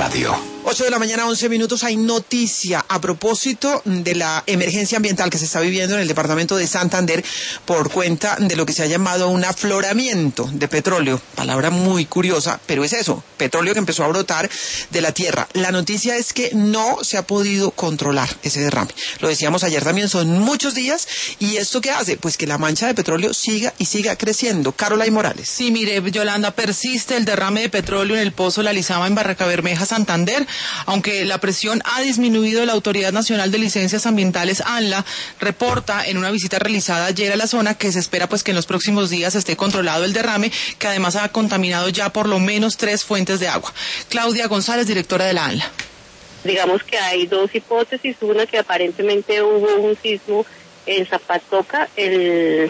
Radio. 8 de la mañana, 11 minutos. Hay noticia a propósito de la emergencia ambiental que se está viviendo en el departamento de Santander por cuenta de lo que se ha llamado un afloramiento de petróleo. Palabra muy curiosa, pero es eso, petróleo que empezó a brotar de la tierra. La noticia es que no se ha podido controlar ese derrame. Lo decíamos ayer también, son muchos días. ¿Y esto qué hace? Pues que la mancha de petróleo siga y siga creciendo. Caroline Morales. Sí, mire, Yolanda, persiste el derrame de petróleo en el pozo La Lizama en Barrancabermeja, Santander. Aunque la presión ha disminuido, la Autoridad Nacional de Licencias Ambientales, ANLA, reporta en una visita realizada ayer a la zona que se espera pues que en los próximos días esté controlado el derrame, que además ha contaminado ya por lo menos 3 fuentes de agua. Claudia González, directora de la ANLA. Digamos que hay dos hipótesis, una que aparentemente hubo un sismo en Zapatoca, el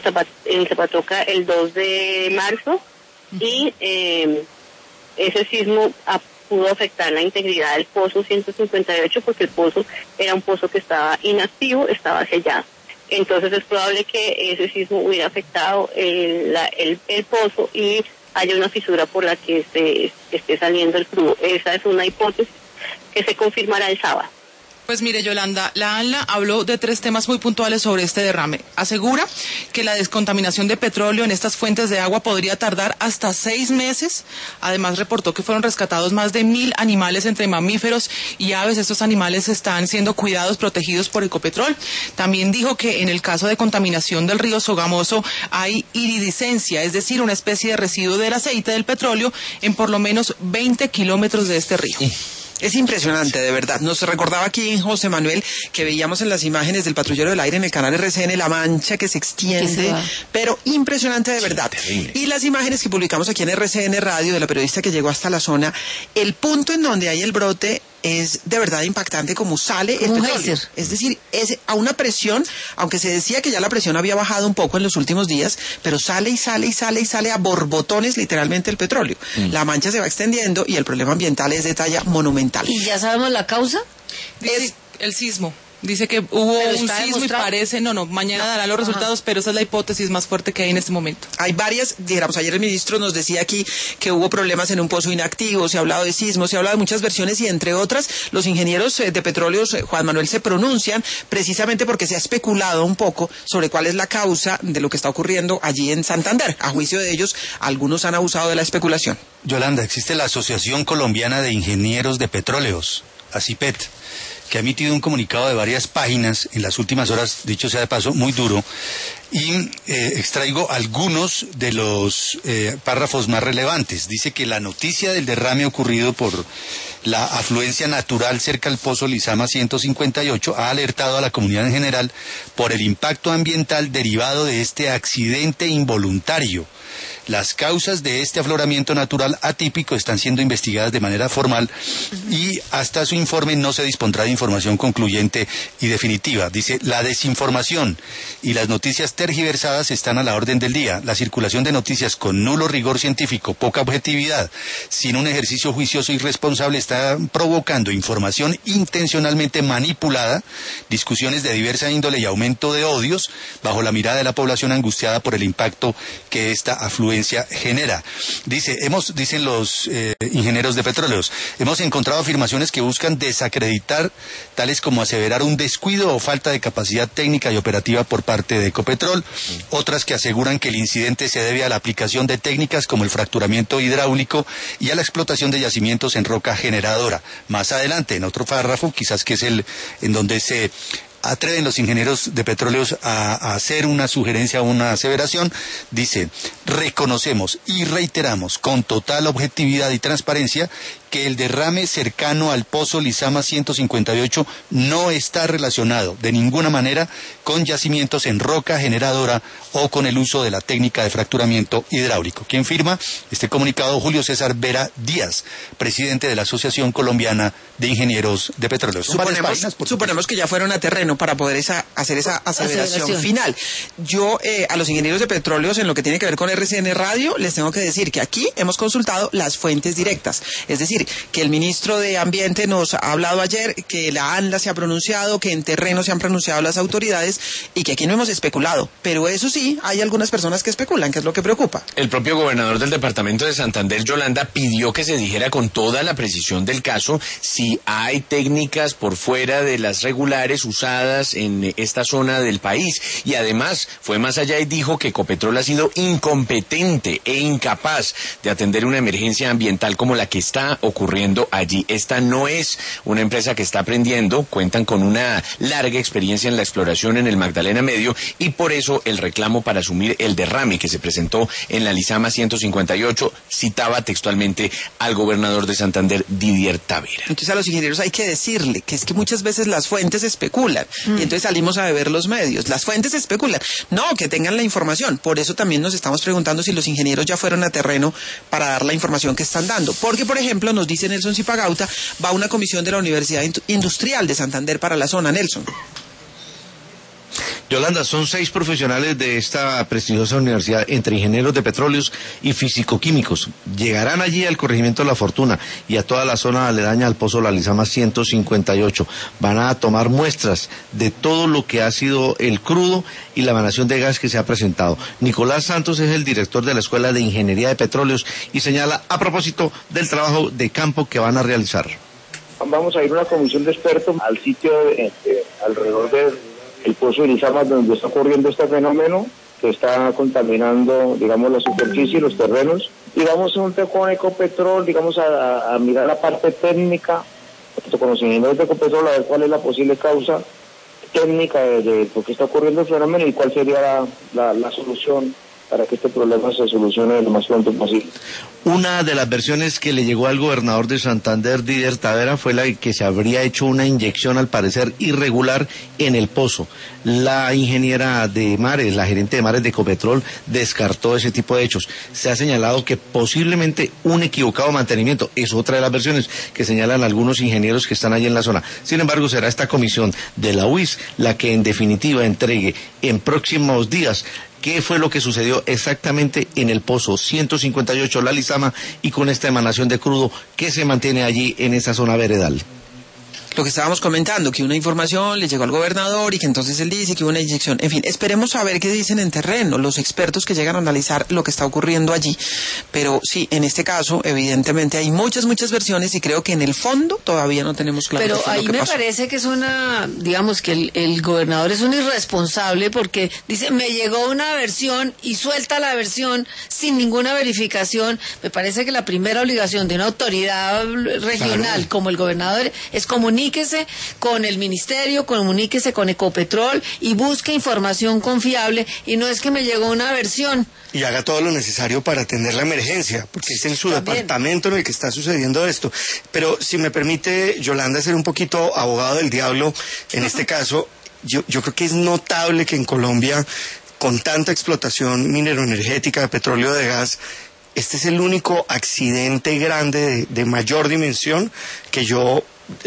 2 de marzo, y ese sismo pudo afectar la integridad del pozo 158 porque el pozo era un pozo que estaba inactivo, estaba sellado. Entonces es probable que ese sismo hubiera afectado el pozo y haya una fisura por la que esté saliendo el crudo. Esa es una hipótesis que se confirmará el sábado. Pues mire, Yolanda, la ANLA habló de 3 temas muy puntuales sobre este derrame. Asegura que la descontaminación de petróleo en estas fuentes de agua podría tardar hasta 6 meses. Además, reportó que fueron rescatados más de 1.000 animales entre mamíferos y aves. Estos animales están siendo cuidados, protegidos por Ecopetrol. También dijo que en el caso de contaminación del río Sogamoso hay iridiscencia, es decir, una especie de residuo del aceite del petróleo en por lo menos 20 kilómetros de este río. Es impresionante, de verdad. Nos recordaba aquí José Manuel que veíamos en las imágenes del patrullero del aire en el canal RCN la mancha que se extiende, pero impresionante de verdad. Sí, y las imágenes que publicamos aquí en RCN Radio de la periodista que llegó hasta la zona, el punto en donde hay el brote es de verdad impactante como sale el petróleo. Es decir, es a una presión, aunque se decía que ya la presión había bajado un poco en los últimos días, pero sale y sale y sale y sale a borbotones literalmente el petróleo. La mancha se va extendiendo y el problema ambiental es de talla monumental. ¿Y ya sabemos la causa? Es el sismo. Dice que hubo un sismo y parece, mañana dará los resultados, pero esa es la hipótesis más fuerte que hay en este momento. Hay varias, digamos, ayer el ministro nos decía aquí que hubo problemas en un pozo inactivo, se ha hablado de sismos, se ha hablado de muchas versiones y entre otras, los ingenieros de petróleos, Juan Manuel, se pronuncian precisamente porque se ha especulado un poco sobre cuál es la causa de lo que está ocurriendo allí en Santander. A juicio de ellos, algunos han abusado de la especulación. Yolanda, existe la Asociación Colombiana de Ingenieros de Petróleos, ACIPET, que ha emitido un comunicado de varias páginas en las últimas horas, dicho sea de paso, muy duro, y extraigo algunos de los párrafos más relevantes. Dice que la noticia del derrame ocurrido por la afluencia natural cerca al pozo Lizama 158 ha alertado a la comunidad en general por el impacto ambiental derivado de este accidente involuntario. Las causas de este afloramiento natural atípico están siendo investigadas de manera formal y hasta su informe no se dispondrá de información concluyente y definitiva. Dice, la desinformación y las noticias tergiversadas están a la orden del día. La circulación de noticias con nulo rigor científico, poca objetividad, sin un ejercicio juicioso y responsable está provocando información intencionalmente manipulada, discusiones de diversa índole y aumento de odios bajo la mirada de la población angustiada por el impacto que esta afluencia genera. Dicen los ingenieros de petróleos, hemos encontrado afirmaciones que buscan desacreditar, tales como aseverar un descuido o falta de capacidad técnica y operativa por parte de Ecopetrol, otras que aseguran que el incidente se debe a la aplicación de técnicas como el fracturamiento hidráulico y a la explotación de yacimientos en roca generadora. Más adelante, en otro párrafo, quizás que es el en donde se atreven los ingenieros de petróleos a hacer una sugerencia o una aseveración, dice, reconocemos y reiteramos con total objetividad y transparencia que el derrame cercano al pozo Lizama 158 no está relacionado de ninguna manera con yacimientos en roca generadora o con el uso de la técnica de fracturamiento hidráulico. ¿Quién firma este comunicado? Julio César Vera Díaz, presidente de la Asociación Colombiana de Ingenieros de Petróleos. Suponemos que ya fueron a terreno para poder hacer esa aseveración final. Yo a los ingenieros de petróleos en lo que tiene que ver con RCN Radio les tengo que decir que aquí hemos consultado las fuentes directas, es decir, que el ministro de Ambiente nos ha hablado ayer, que la ANLA se ha pronunciado, que en terreno se han pronunciado las autoridades y que aquí no hemos especulado. Pero eso sí, hay algunas personas que especulan, que es lo que preocupa. El propio gobernador del departamento de Santander, Yolanda, pidió que se dijera con toda la precisión del caso si hay técnicas por fuera de las regulares usadas en esta zona del país. Y además fue más allá y dijo que Ecopetrol ha sido incompetente e incapaz de atender una emergencia ambiental como la que está ocurriendo allí. Esta no es una empresa que está aprendiendo, cuentan con una larga experiencia en la exploración en el Magdalena Medio y por eso el reclamo para asumir el derrame que se presentó en la Lizama 158 citaba textualmente al gobernador de Santander, Didier Tavera. Entonces a los ingenieros hay que decirle que es que muchas veces las fuentes especulan y entonces salimos a beber los medios. Las fuentes especulan. No, que tengan la información. Por eso también nos estamos preguntando si los ingenieros ya fueron a terreno para dar la información que están dando. Porque, por ejemplo, nos dice Nelson Zipagauta, va una comisión de la Universidad Industrial de Santander para la zona. Nelson. Yolanda, son 6 profesionales de esta prestigiosa universidad, entre ingenieros de petróleos y físico-químicos. Llegarán allí al corregimiento de La Fortuna y a toda la zona aledaña al Pozo La Lizama 158. Van a tomar muestras de todo lo que ha sido el crudo y la emanación de gas que se ha presentado. Nicolás Santos es el director de la Escuela de Ingeniería de Petróleos y señala a propósito del trabajo de campo que van a realizar. Vamos a ir una comisión de expertos al sitio alrededor del Pozo de Lizama, donde está ocurriendo este fenómeno que está contaminando, digamos, la superficie y los terrenos. Y vamos junto con Ecopetrol, digamos, a mirar la parte técnica, junto con los ingenieros de Ecopetrol, a ver cuál es la posible causa técnica de por qué está ocurriendo el fenómeno y cuál sería la solución para que este problema se solucione lo más pronto posible. Una de las versiones que le llegó al gobernador de Santander, Didier Tavera, fue la de que se habría hecho una inyección, al parecer irregular, en el pozo. La ingeniera de mares, la gerente de mares de Ecopetrol, descartó ese tipo de hechos. Se ha señalado que posiblemente un equivocado mantenimiento es otra de las versiones que señalan algunos ingenieros que están allí en la zona. Sin embargo, será esta comisión de la UIS la que en definitiva entregue en próximos días qué fue lo que sucedió exactamente en el Pozo 158 La Lizama y con esta emanación de crudo que se mantiene allí en esa zona veredal. Lo que estábamos comentando, que una información le llegó al gobernador y que entonces él dice que hubo una inyección. En fin, esperemos a ver qué dicen en terreno los expertos que llegan a analizar lo que está ocurriendo allí. Pero sí, en este caso, evidentemente hay muchas versiones y creo que en el fondo todavía no tenemos claro. Pero ahí me parece que es digamos que el gobernador es un irresponsable porque dice, me llegó una versión y suelta la versión sin ninguna verificación. Me parece que la primera obligación de una autoridad regional como el gobernador es comunicarse con el ministerio, comuníquese con Ecopetrol y busque información confiable y no es que me llegó una versión. Y haga todo lo necesario para atender la emergencia, porque es en su departamento en el que está sucediendo esto. Pero si me permite, Yolanda, ser un poquito abogado del diablo, en este caso, yo creo que es notable que en Colombia, con tanta explotación mineroenergética de petróleo, de gas, este es el único accidente grande de mayor dimensión que yo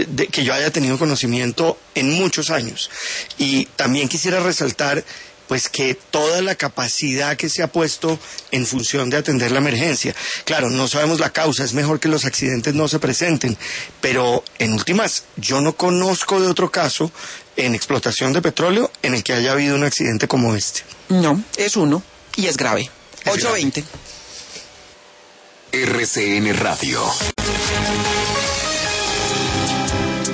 haya tenido conocimiento en muchos años. Y también quisiera resaltar pues que toda la capacidad que se ha puesto en función de atender la emergencia. Claro, no sabemos la causa, es mejor que los accidentes no se presenten, pero en últimas, yo no conozco de otro caso en explotación de petróleo en el que haya habido un accidente como este. No, es uno y es grave. 8:20. RCN Radio.